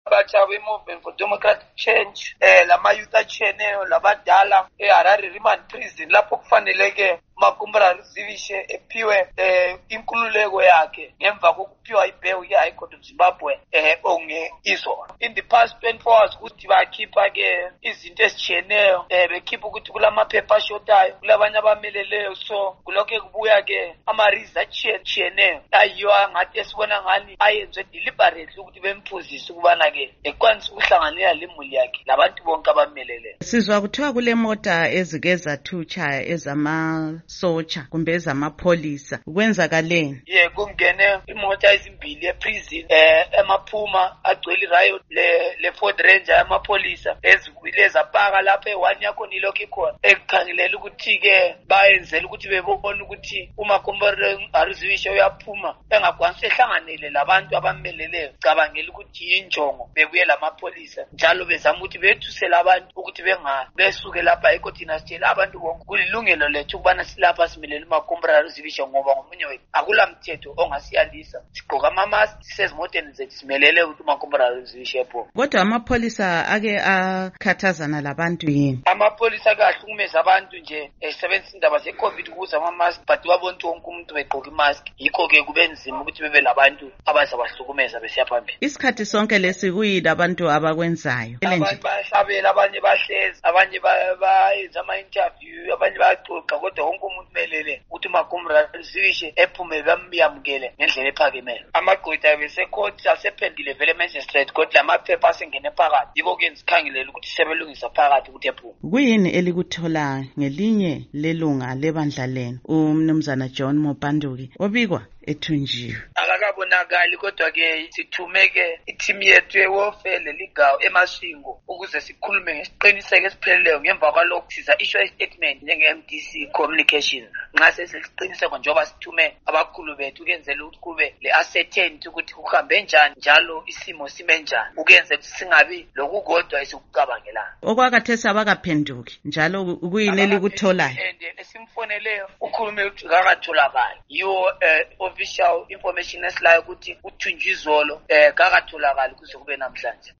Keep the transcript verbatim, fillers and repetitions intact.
abatsha be-Movement for Democratic Change eh lama youth atshiyeneyo labadala eHarare Remand Prison lapho kufaneleke uMakumbula Zivishe ephiwe eh inkululeko yakhe ngemva kokuphiwa ibail ye-High Court of Zimbabwe eh onge izolo. In the past twenty-four hours ukuthi bakhipha ke izinto ezitshiyeneyo eh bekhipha ukuthi kulamaphepha ashotayo kulabanye abameleleyo, so kulokho kubuya ke ama-reasons atshiyeneyo ayiyo ngathi esibona ngani ayenzwe deliberately ukuthi bemphuzise ukubana ke ekwanisa ukuhlanganela lemuli yakhe labantu bonke abameleleyo. Sizwa kuthiwa kule mota ezike zathutsha ezamasotsha kumbe ezamapholisa, kwenzakaleni? Ye kungene imota ezimbili eprison eh emaphuma agcwele riot le le Ford Ranger yamapholisa ezivile zapaka lapha e-one yakho nilokho ikhona ekukhangelela ukuthi ke bayenzela ukuthi bebone ukuthi uMakumbula Zivishe uyaphuma engakwanisi ehlanganele labantu abameleleyo, cabangela ukuthi injongo bebuye lamapholisa njalo bezama ukuthi bethusela abantu ukuthi benga besuke lapha ekhothini asitshela abantu bonke kulilungelo lethu ukubana silapha simelele uMakumbula Zivishe ngoba ngomunye wethu akula mthetho ongasiyalisa sigqoka ama-mask sisezimoteni zethu simelele ukuthi uMakumbula Zivishe pho. Kodwa amapholisa ake akhathazana labantu yini? Amapholisa kahlukumeza abantu nje esebenzisa indaba ze-COVID ukuze ama-mask but wabona ukuthi wonke umuntu begqoka imask, yikho-ke kube nzima ukuthi bebe labantu abazabahlukumeza besiya phambili. Isikhathi sonke lesi kuyini abantu abakwenzayo? Abanye bayahlabela, abanye bahlezi, abanye bayenza ama-interview, abanye bayaxoxa, kodwa wonke umuntu melele ukuthi uMakumbula Zivishe ephume bamyamukele ngendlela ephakemelo. Amagqwetha besecourt asephendile vele magistrate kodwa lamaphepha asengene phakathi, yikho kenza ikhangelela ukuthi sebelungisa phakathi ukuthi ephume. Kuyini elikuthola ngelinye lelunga lebandla lenu uMnumzana John Mopanduki obikwa ethunjiwe? Akakabonakali kodwa ke sithumeke i-team yethu ye-warfare ligawo eMasvingo ukuze sikhulume ngesiqiniseko esipheleleyo ngemva kwalokho siza issue statement njenge-M D C communication nxa sesiqiniseko njengoba sithume abakhulu bethu ukenzela ukuthi kube le-ascertainty ukuthi kuhambe njani njalo isimo sime njani ukenzela ukuthi singabi lokukodwa esikucabangelayo. Okwakhathesi abakaphenduki njalo kuyini elikutholayo? Esimfoneleyo ukhulume ukuthi kakatholakali, yiwo official information esilayo ukuthi uthunjwe izolo eh kakatholakali kuze kube namhlanje.